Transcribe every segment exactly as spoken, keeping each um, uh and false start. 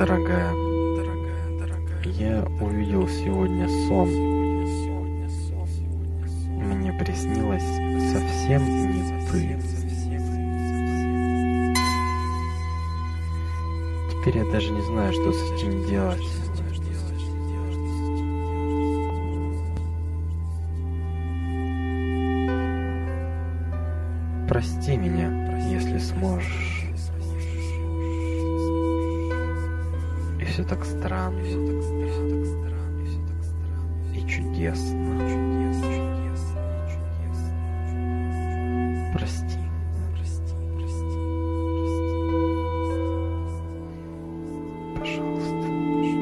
дорогая, я увидел сегодня сон. Мне приснилось совсем не ты. Теперь я даже не знаю, что с этим делать. Прости меня, если сможешь. И все так странно, и чудесно. Прости. Пожалуйста.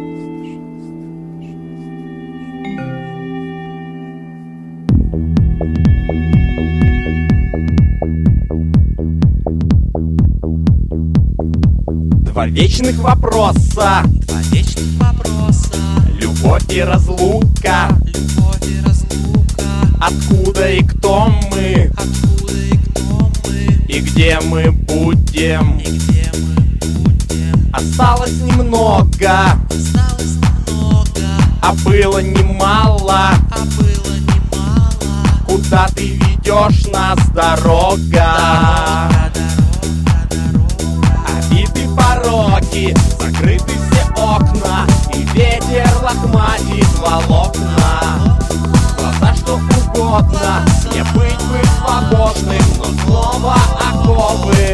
Два вечных вопроса, Два вечных вопроса. любовь и разлука, Любовь и разлука. откуда и кто мы, Откуда и кто мы, и где мы будем. и где мы будем. Осталось немного, Осталось немного, а было немало. а было немало. Куда ты ведешь нас, дорога? Дорога, дорога, дорога. Обиты пороги, закрыты все окна, и ветер лохматит волокна. Глаза что угодно, не быть бы свободным, но снова оковы.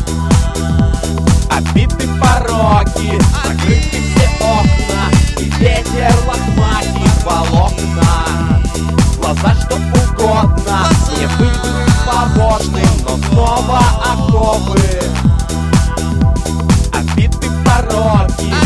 Обиты пороги, закрыты все окна, и ветер лохматит волокна. Глаза что угодно, не быть бы свободным, но снова оковы. Обиты пороги,